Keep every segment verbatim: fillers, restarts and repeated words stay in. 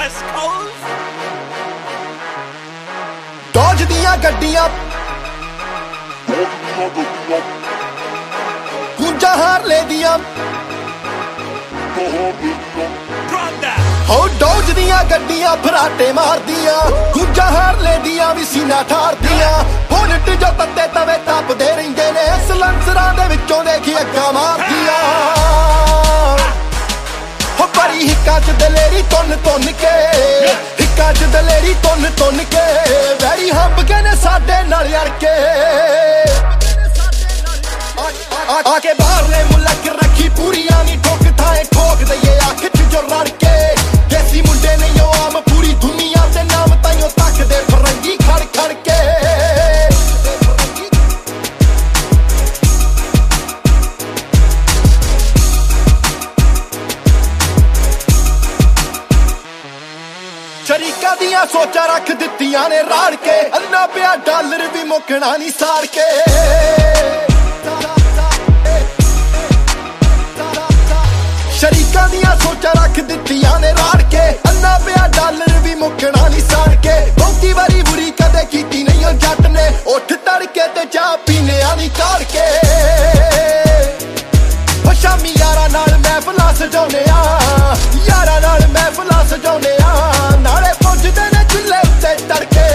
West Coast dose ਦੀਆਂ ਗੱਡੀਆਂ ਗੁੰਜਾ Harley ਦੀਆਂ ਹੋ ਡੋਜ ਦੀਆਂ ਗੱਡੀਆਂ ਫਰਾਟੇ ਮਾਰਦੀਆਂ ਗੁੰਜਾ ਹਾਰਲੇ ਦੀਆਂ ਵੀ ਸੀਨਾ ਠਾਰਦੀਆਂ ਬੋਨਟ ਜੋ ਤੱਤੇ ਤਵੇ ਤਪਦੇ ਰਹਿੰਦੇ ਨੇ ਸਲੰਸਰਾਂ ਦੇ ਵਿੱਚੋਂ ਦੇਖੀ ਅੱਖਾਂ ਮਾਰਦੀਆਂ ਹੋ ਬੜੀ ਹਿੱਕਾਂ ਚ ਦਲੇਰੀ ਤੁੰਨ ਤੁੰਨ ਕੇ ਹਿੱਕਾਂ ਚ ਦਲੇਰੀ ਤੁੰਨ ਤੁੰਨ ਕੇ ਵੈਰੀ ਹੰਬ ਕੇ ਨੇ ਸਾਡੇ ਨਾਲ ਅੜ ਕੇ ਆ ਕੇ ਬਾਹਰਲੇ ਮੁਲਕ ਰੱਖੀ ਪੂਰੀਆਂ ਨੀ ਠੋਕ ਥਾਏ ਠੋਕ ਦਈਏ ਅੱਖ ਚ ਜੋ ਰੜ ਕੇ ਦੇਸੀ ਮੁੰਡੇ ਨਹੀਂ ਉਹ ਆਮ ਪੂਰੀ ਦੁਨੀਆ ਦੇ ਨਾਮ ਤਾਈਓ ਤੱਕਦੇ ਫਰੰਗੀ ਖੜ ਖੜ ਕੇ ਸ਼ਰੀਕਾਂ ਦੀਆਂ ਸੋਚਾਂ ਰੱਖ ਦਿੱਤੀਆਂ ਨੇ ਰਾੜ ਕੇ ਅੰਨਾ ਪਿਆ ਡਾਲਰ ਵੀ ਮੁੱਕਣਾ ਨਹੀਂ ਸਾੜ ਕੇ ਸ਼ਰੀਕਾਂ ਦੀਆਂ ਸੋਚਾਂ ਰੱਖ ਦਿੱਤੀਆਂ ਨੇ ਰਾੜ ਕੇ ਅੰਨਾ ਪਿਆ ਡਾਲਰ ਵੀ ਮੁੱਕਣਾ ਨਹੀਂ ਸਾੜ ਕੇ ਬਹੁਤੀ ਵਾਰੀ ਬੁਰੀ ਕਦੇ ਕੀਤੀ ਨਹੀਂ ਉਹ ਜੱਟ ਨੇ ਉੱਠ ਤੜਕੇ ਤੇ ਚਾਹ ਪੀਨੇ ਆ ਨਹੀਂ ਕਾੜ ਕੇ ਉਹ ਸ਼ਾਮੀ ਯਾਰਾਂ ਨਾਲ ਮਹਿਫਲਾਂ ਸਜਾਉਨੇ ਆ ਯਾਰਾਂ ਨਾਲ ਮਹਿਫਲਾਂ ਸਜਾਉਨੇ ਆ ਨਾਲੇ ਪੁੱਜਦੇ ਨੇ ਚੁੱਲ੍ਹੇ ਉੱਤੇ ਤੜਕੇ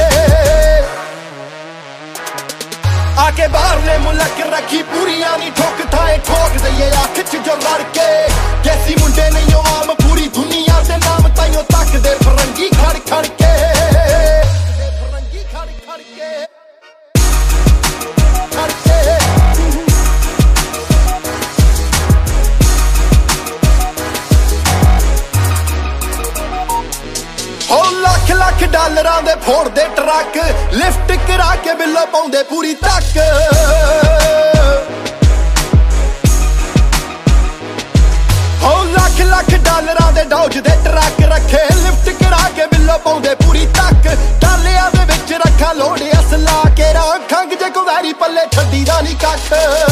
ਆ ਕੇ ਬਾਹਰਲੇ ਮੁਲਕ ਰੱਖੀ ਪੂਰੀਆਂ ਨੀ ਠੋਕ ਥਾਏ ਠੋਕ ਦਈਏ ਅੱਖ ਚ ਜੋ ਲੜ ਕੇ ਦੇਸੀ ਮੁੰਡੇ ਨਹੀਂ ਉਹ ਆਮ ਪੂਰੀ ਦੁਨੀਆ ਦੇ ਨਾਮ ਤਾਈਓ ਤੱਕਦੇ ਫਰੰਗੀ ਖੜ ਖੜ ਕੇ ਫਰੰਗੀ ਖੜ ਖੜ ਕੇ ਖੜ ਕੇ ਹੋ ਲੱਖ ਲੱਖ ਡਾਲਰਾਂ ਦੇ ਫੋੜਦੇ ਟਰੱਕ ਲਿਫਟ ਕਰਾ ਕੇ ਬਿੱਲੋ ਪਾਉਂਦੇ ਪੂਰੀ ਤੱਕ ਹੋ ਲੱਖ ਲੱਖ ਡਾਲਰਾਂ ਦੇ ਡੌਜ ਦੇ ਟਰੱਕ ਰੱਖੇ ਲਿਫਟ ਕਰਾ ਕੇ ਬਿੱਲੋ ਪਾਉਂਦੇ ਪੂਰੀ ਤੱਕ ਡਾਲਿਆਂ ਦੇ ਵਿੱਚ ਰੱਖਾਂ ਲੋੜ ਅਸਲਾ ਕੇ ਰਾਂ ਖੰਗ ਜੇ ਕੁਵਾਰੀ ਪੱਲੇ ਛੱਡੀ ਦਾ ਨਹੀਂ ਕੱਖ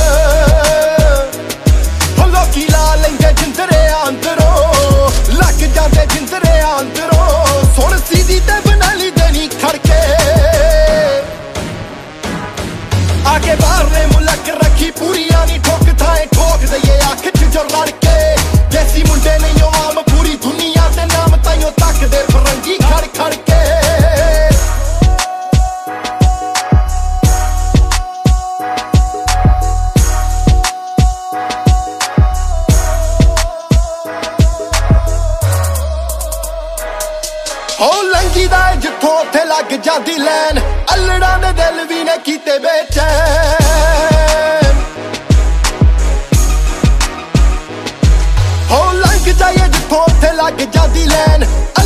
ਹੋ ਲੋਕੀ ਲਾ ਲੈਂਦੇ ਜਿੰਦਰੇ ਅੰਦਰੋਂ ਲੱਗ ਜਾਂਦੇ ਜਿੰਦਰੇ ਅੰਦਰੋਂ ਸੁਣ ਸੀਦੀ ਤੇ ਬਣਾ ਲਈ ਦੇਣੀ ਖੜਕੇ ਆ ਕੇ ਬਾਹਰਲੇ ਮੁਲਕ ਰੱਖੀ ਪੂਰੀਆਂ ਨੀ ਠੋਕ ਥਾਏ ਠੋਕ ਦਈਏ ਅੱਖ ਚ ਜੋ ਲੜ ਕੇ ਦੇਸੀ ਮੁੰਡੇ ਨਹੀਂ ਉਹ ਆਮ ਪੂਰੀ ਦੁਨੀਆ ਦੇ ਨਾਮ ਤਾਈਓ ਤੱਕਦੇ ਫਰੰਗੀ ਖੜ ਖੜ ਕੇ ਹੋ ਲੰਗੀ ਦਾ ਜਿੱਥੋਂ ਉੱਥੇ ਲੱਗ ਜਾਂਦੀ ਲੈਨ ਅਲੜਾਂ ਦੇ ਦਿਲ ਵੀ ਨੇ ਕੀਤੇ ਬੇਚੈਨ ਹੋ ਲੰਘ ਜਾਈਏ ਜਿੱਥੋਂ ਉੱਥੇ ਲੱਗ ਜਾਂਦੀ ਲੈਨ